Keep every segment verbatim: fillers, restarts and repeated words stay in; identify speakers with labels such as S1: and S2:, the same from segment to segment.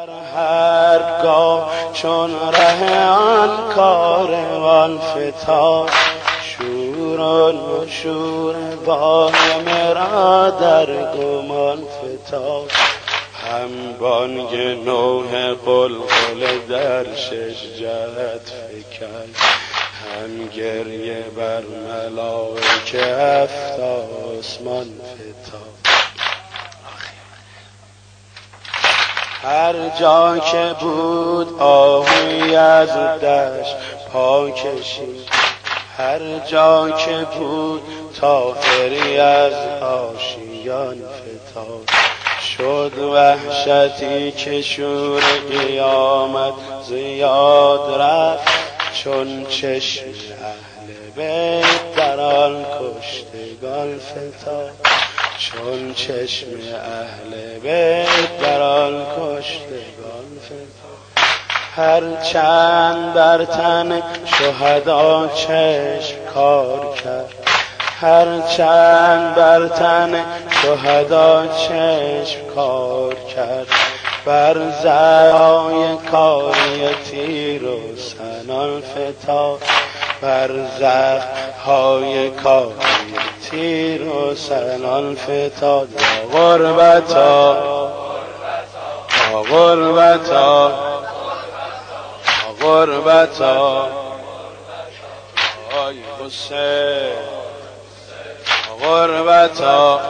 S1: هرگاه چون ره آن کاروان فتاد، شور و نشور باهم را در گمان فتاد. هم بانگ نوح قلقل در شش جهت فکند، هم گریه بر ملائکه هفت آسمان فتاد. هر جا که بود آهوی از دشت پا کشید، هر جا که بود طائری از آشیان فتاد. شد وحشتی که شور قیامت زیاد رفت، چون چشم اهل بیت در آن کشتگان فتاد. چون چشم اهل بیت در آن کشتگان فتاد. هر چند بر تن شهدا چشم کار کرد، هر چند بر تن شهدا چشم کار کرد. بر زرهای کاری تیر و سنان فتاد، بر زرهای کاری تیر و سنان فتاد. یا غربتا یا غربتا یا غربتا آی حسین، غربتا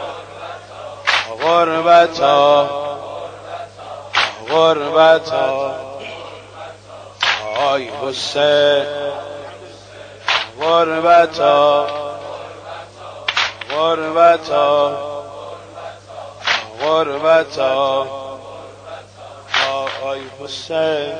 S1: غربتا غربتا آی حسین، غربتا غربتا غربتا آی حسین.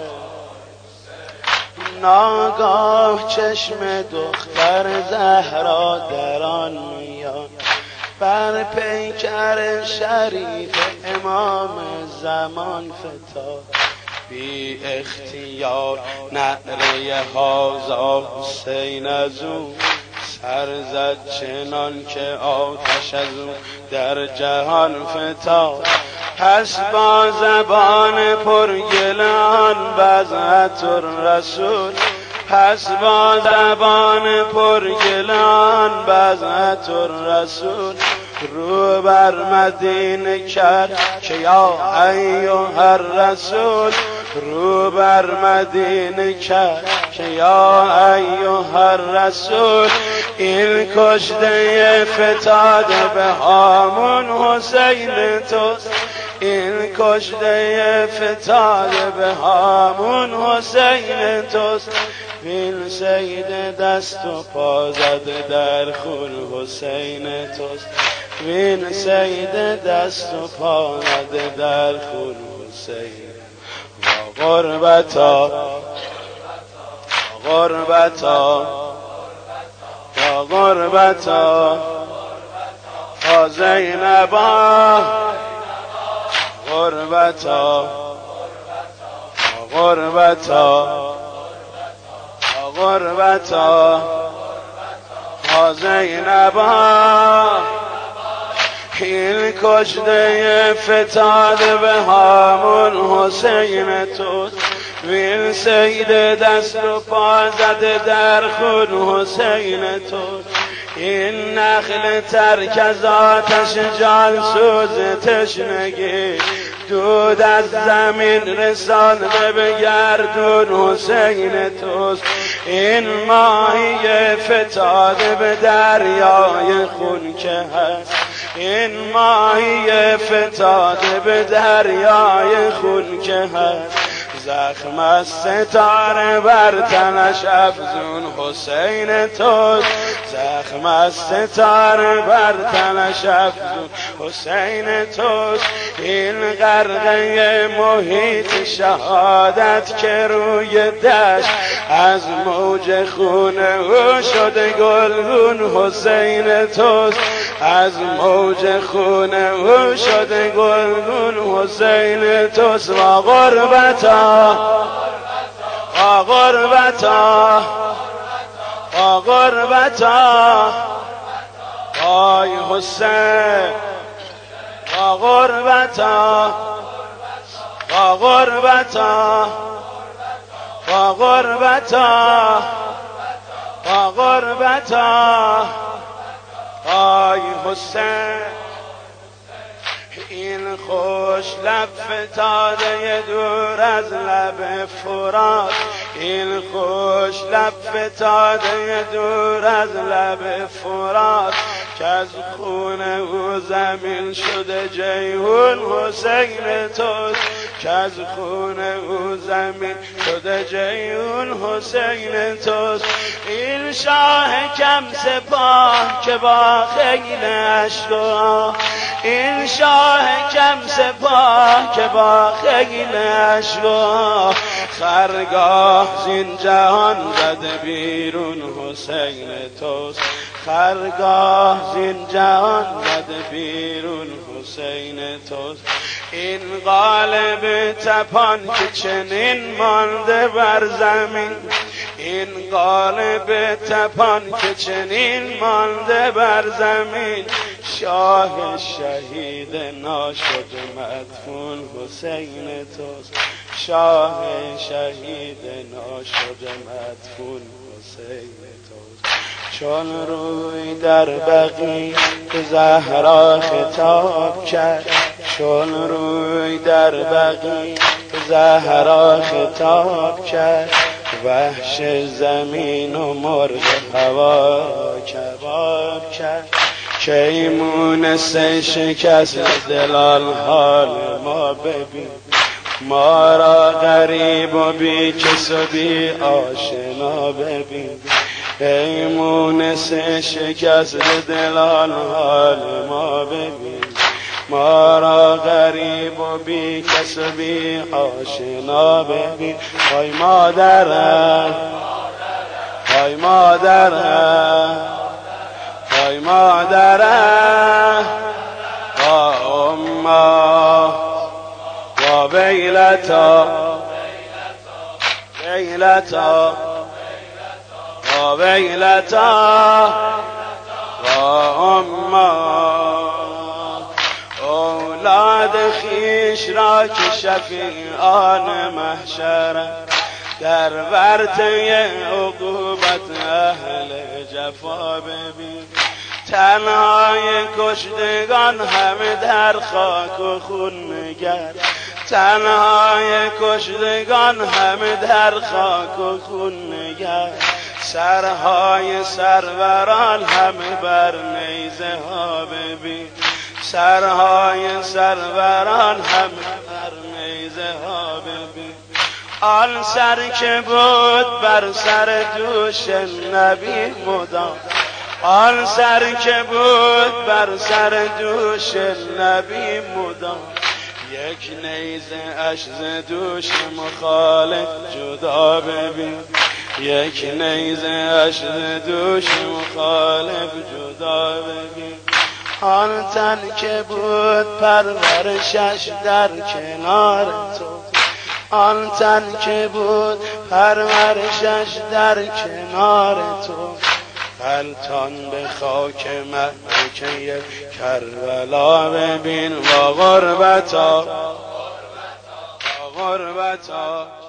S1: ناگاه چشم دختر زهرا در آن میان، بر پیکر شریف امام زمان فتاد. بی اختیار نعره هازا حسین از او سر زد، چنان که آتش از او در جهان فتاد. پس با زبان پرگلان بضعت الرسول، پس با زبان پرگلان بضعت الرسول رو بر مدینه کرد که یا ایها الرسول، رو بر مدینه کرد که یا ایها الرسول. این کشته فتاده به هامون حسین توست، این کشته فتاده به هامون حسین توست. وین سید دست و پا زده در خون حسین توست، وین سید دست و پا زده در خون حسین. و غربتا غربتا یا غربتا یا زینبا، غربتا غربتا غربتا یا زینبا. این کشته فتاده به هامون حسین توست، وین سید دست و پا زده در خون حسین توست. این نخل ترک از آتش جان سوز تشنگی، دود از زمین رسانده به گردون حسین توست. این ماهی فتاده به دریای خون که هست، این ماهی فتاده به دریای خون که هست. زخم از ستاره بر تنش افزون حسین توست، زخم از ستاره بر تنش افزون حسین توست. این غرقه محیط شهادت که روی دشت از موج خون او شده گلگون حسین توست، از موج خون او شده گلگون حسین توست. و غربتا و غربتا و غربتا آی حسین، و غربتا با غربتا با غربتا با غربتا آی حسین این خوش لب فتاده دور از لب فرات این خوش لب فتاده دور از لب فرات که از خون او زمین شده جیهون حسین توست که از خون او زمین شده جیهون حسین توست این شاه کم سپاه که با خیل اشکا این شاه کم سپاه که با خیل اشکا خرگاه زین جهان زده بیرون حسین توست خرگاه زین جهان زده بیرون حسین توست این قالب تپان که چنین مانده بر زمین این قالب تپان که چنین مانده بر زمین شاه شهید ناشد مدفون حسین توست شاه شهید ناشد مدفون حسین توست چون روی در بقیع به زهرا خطاب کرد چون روی در بقیع به زهرا خطاب کرد وحش زمین و مرغ هوا کباب کرد کی مونس شکست دلال حال ما ببین ما را غریب و بی کس و بی آشنا ببین ای مونس شکست دلال حال ما ببین ما را غریب و بی کس و بی آشنا ببین وای مادرم وای مادرم وای مادرم با اما با ویلتا ویلتا با ویلتا با اما اولاد خیش را که شفیعان محشر در ورطه عقوبت اهل جفا ببین تنهای کشتگان همه در خاک و خون نگر تنهای کشتگان همه در خاک و خون نگر سرهای سروران همه بر نیزه ها ببین سرهای سروران همه بر نیزه ها ببین آن سر که بود بر سر دوش نبی مدام آن سر که بود بر سر دوش نبی مدام یک نیزه اش ز دوش مخالف جدا ببین یک نیزه اش ز دوش مخالف جدا ببین آن تن که بود پرورشش در کنار تو آن تن که بود پرورشش در کنار تو غلطان به خاک مکه کربلا ببین و غربتا و غربتا